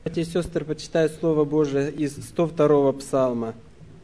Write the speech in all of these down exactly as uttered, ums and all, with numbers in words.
Братья и сестры, почитаю Слово Божие из сто второго псалма.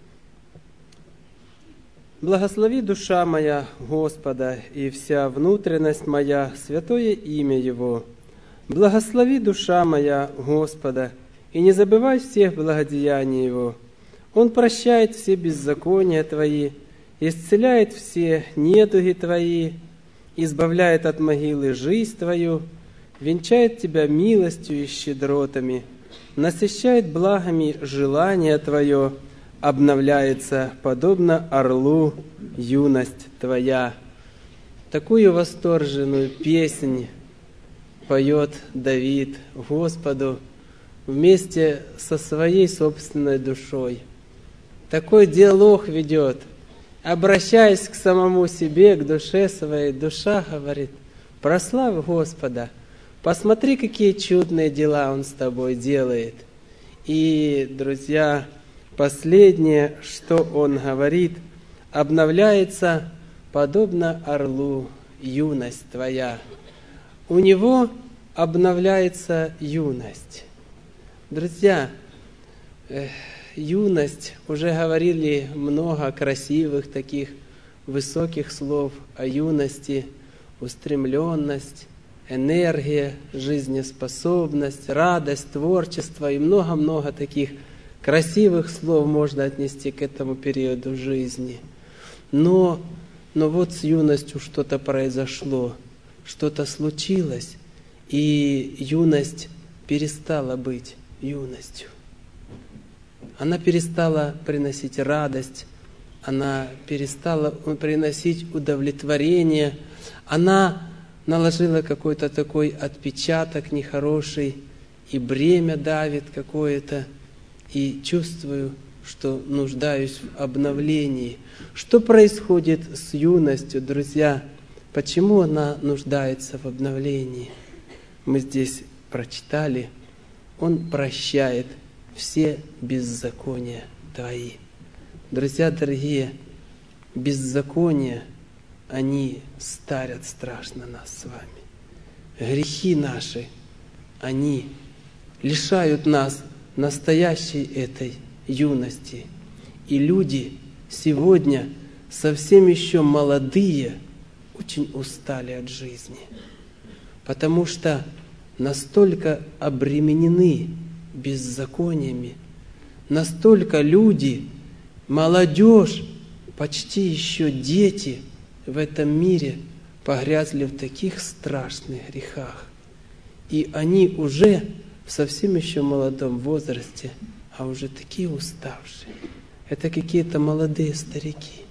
«Благослови, душа моя, Господа, и вся внутренность моя, святое имя Его. Благослови, душа моя, Господа, и не забывай всех благодеяний Его. Он прощает все беззакония Твои, исцеляет все недуги Твои, избавляет от могилы жизнь Твою, венчает тебя милостью и щедротами, насыщает благами желание Твое, обновляется, подобно орлу, юность Твоя». Такую восторженную песнь поет Давид Господу вместе со своей собственной душой. Такой диалог ведет, обращаясь к самому себе, к душе своей. Душа говорит: прославь Господа, посмотри, какие чудные дела Он с тобой делает. И, друзья, последнее, что Он говорит: обновляется, подобно орлу, юность твоя. У Него обновляется юность. Друзья, юность, уже говорили много красивых таких высоких слов о юности: устремленность, энергия, жизнеспособность, радость, творчество и много-много таких красивых слов можно отнести к этому периоду жизни. Но, но вот с юностью что-то произошло, что-то случилось, и юность перестала быть юностью. Она перестала приносить радость, она перестала приносить удовлетворение, она наложила какой-то такой отпечаток нехороший, и бремя давит какое-то, и чувствую, что нуждаюсь в обновлении. Что происходит с юностью, друзья? Почему она нуждается в обновлении? Мы здесь прочитали: Он прощает все беззакония твои. Друзья дорогие, беззакония, они старят страшно нас с вами. Грехи наши, они лишают нас настоящей этой юности. И люди сегодня, совсем еще молодые, очень устали от жизни, потому что настолько обременены беззакониями, настолько люди, молодежь, почти еще дети в этом мире погрязли в таких страшных грехах. И они уже в совсем еще молодом возрасте, а уже такие уставшие. Это какие-то молодые старики.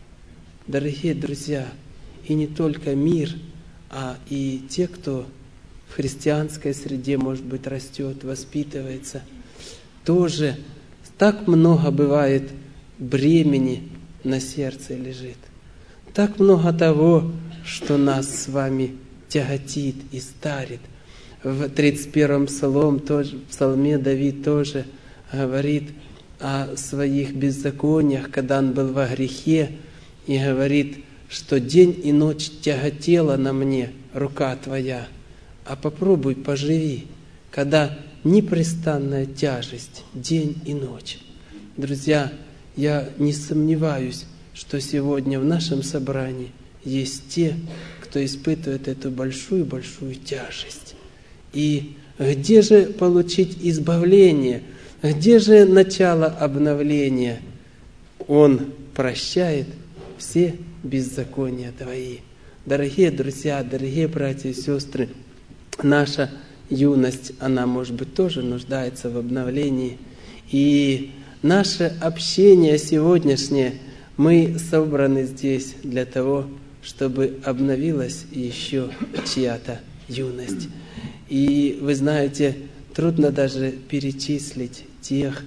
Дорогие друзья, и не только мир, а и те, кто в христианской среде, может быть, растет, воспитывается, тоже так много бывает бремени на сердце лежит. Так много того, что нас с вами тяготит и старит. В тридцать первом псалом, тоже, псалме Давид тоже говорит о своих беззакониях, когда он был во грехе, и говорит, что день и ночь тяготела на мне рука Твоя. А попробуй поживи, когда непрестанная тяжесть день и ночь. Друзья, я не сомневаюсь, что сегодня в нашем собрании есть те, кто испытывает эту большую-большую тяжесть. И где же получить избавление? Где же начало обновления? Он прощает все беззакония твои. Дорогие друзья, дорогие братья и сестры, наша юность, она, может быть, тоже нуждается в обновлении. И наше общение сегодняшнее, мы собраны здесь для того, чтобы обновилась еще чья-то юность. И вы знаете, трудно даже перечислить тех,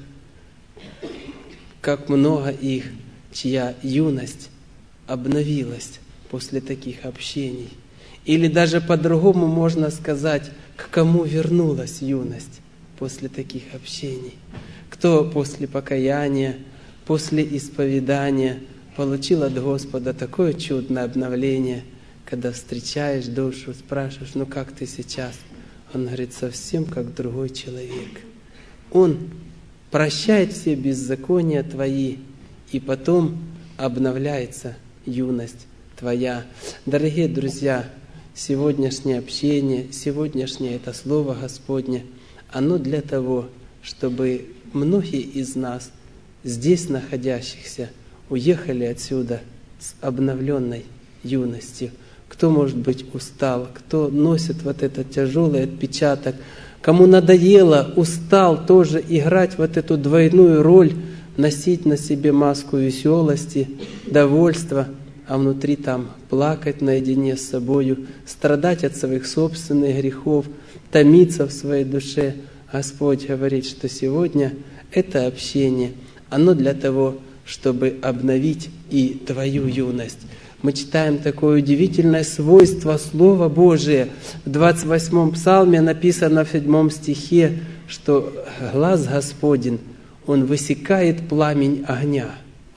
как много их, чья юность обновилась после таких общений. Или даже по-другому можно сказать, к кому вернулась юность после таких общений. Кто после покаяния, после исповедания получил от Господа такое чудное обновление, когда встречаешь душу, спрашиваешь: ну как ты сейчас? Он говорит: совсем как другой человек. Он прощает все беззакония твои, и потом обновляется юность твоя. Дорогие друзья, сегодняшнее общение, сегодняшнее это Слово Господне, оно для того, чтобы многие из нас, здесь находящихся, уехали отсюда с обновленной юностью. Кто, может быть, устал, кто носит вот этот тяжелый отпечаток, кому надоело, устал тоже играть вот эту двойную роль, носить на себе маску веселости, довольства, а внутри там плакать наедине с собою, страдать от своих собственных грехов, томиться в своей душе. Господь говорит, что сегодня это общение, оно для того, чтобы обновить и твою юность. Мы читаем такое удивительное свойство Слова Божия. В двадцать восьмом псалме написано в седьмом стихе, что глаз Господень, Он высекает пламень огня.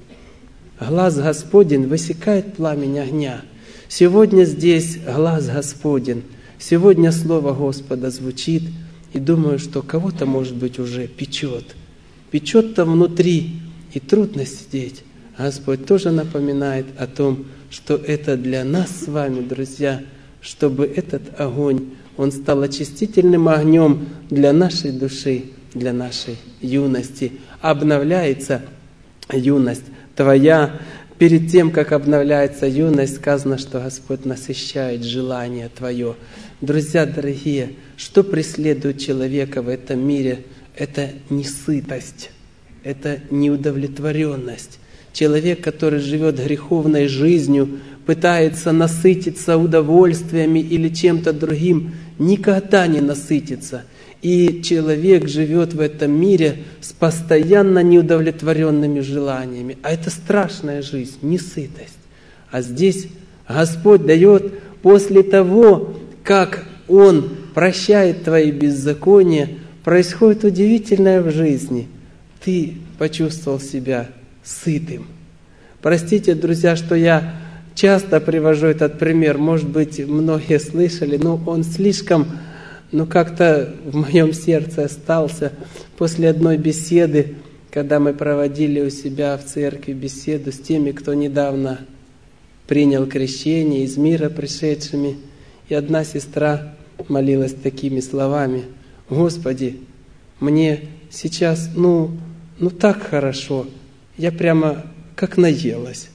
Глаз Господень высекает пламень огня. Сегодня здесь глаз Господень. Сегодня Слово Господа звучит. И думаю, что кого-то, может быть, уже печет. Печет-то внутри. И трудно сидеть. Господь тоже напоминает о том, что это для нас с вами, друзья, чтобы этот огонь, он стал очистительным огнем для нашей души, для нашей юности. Обновляется юность твоя. Перед тем, как обновляется юность, сказано, что Господь насыщает желание твое. Друзья дорогие, что преследует человека в этом мире? Это несытость, это неудовлетворенность. Человек, который живет греховной жизнью, пытается насытиться удовольствиями или чем-то другим, никогда не насытится. И человек живет в этом мире с постоянно неудовлетворенными желаниями. А это страшная жизнь, несытость. А здесь Господь дает после того, как Он прощает твои беззакония, происходит удивительное в жизни. Ты почувствовал себя сытым. Простите, друзья, что я часто привожу этот пример. Может быть, многие слышали, но он слишком, ну как-то в моем сердце остался. После одной беседы, когда мы проводили у себя в церкви беседу с теми, кто недавно принял крещение, из мира пришедшими, и одна сестра молилась такими словами: «Господи, мне сейчас, ну, ну так хорошо, я прямо как наелась».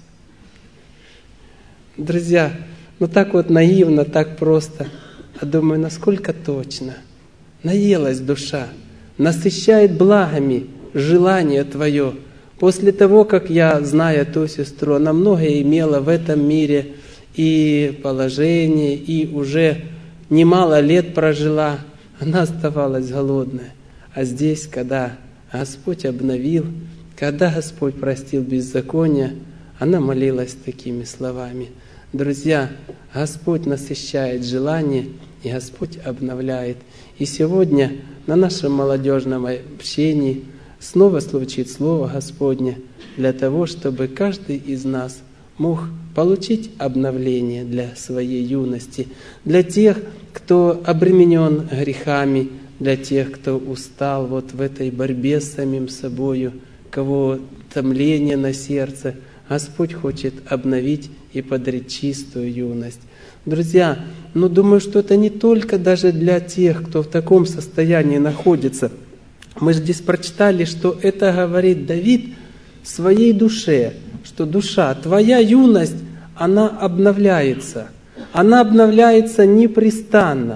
Друзья, ну так вот наивно, так просто. А думаю, насколько точно. Наелась душа, насыщает благами желание твое. После того, как я, зная ту сестру, она многое имела в этом мире, и положение, и уже немало лет прожила, она оставалась голодная. А здесь, когда Господь обновил, когда Господь простил беззаконие, она молилась такими словами. Друзья, Господь насыщает желание, и Господь обновляет. И сегодня на нашем молодежном общении снова звучит Слово Господне для того, чтобы каждый из нас мог получить обновление для своей юности. Для тех, кто обременен грехами, для тех, кто устал вот в этой борьбе с самим собою, кого томление на сердце, Господь хочет обновить и подарить чистую юность. Друзья, ну думаю, что это не только даже для тех, кто в таком состоянии находится. Мы же здесь прочитали, что это говорит Давид своей душе, что душа, твоя юность, она обновляется. Она обновляется непрестанно.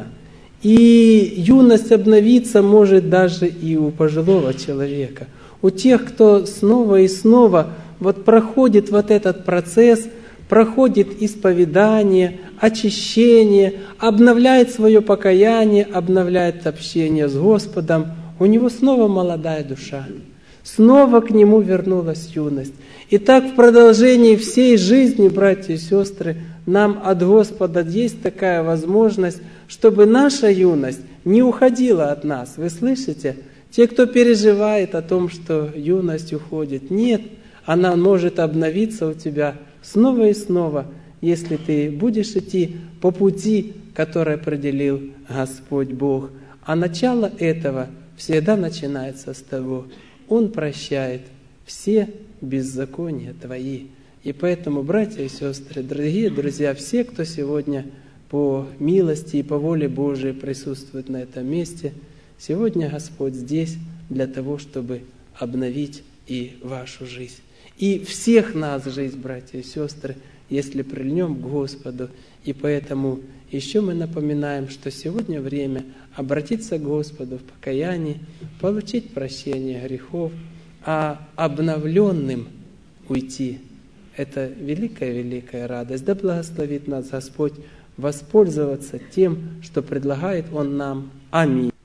И юность обновиться может даже и у пожилого человека. У тех, кто снова и снова вот проходит вот этот процесс, проходит исповедание, очищение, обновляет свое покаяние, обновляет общение с Господом, у него снова молодая душа. Снова к нему вернулась юность. И так в продолжении всей жизни, братья и сестры, нам от Господа есть такая возможность, чтобы наша юность не уходила от нас. Вы слышите? Те, кто переживает о том, что юность уходит, нет, она может обновиться у тебя снова и снова, если ты будешь идти по пути, который определил Господь Бог. А начало этого всегда начинается с того: Он прощает все беззакония твои. И поэтому, братья и сестры, дорогие друзья, все, кто сегодня по милости и по воле Божией присутствует на этом месте, сегодня Господь здесь для того, чтобы обновить и вашу жизнь. И всех нас жизнь, братья и сестры, если прильнем к Господу. И поэтому еще мы напоминаем, что сегодня время обратиться к Господу в покаянии, получить прощение грехов, а обновленным уйти. Это великая-великая радость. Да благословит нас Господь воспользоваться тем, что предлагает Он нам. Аминь.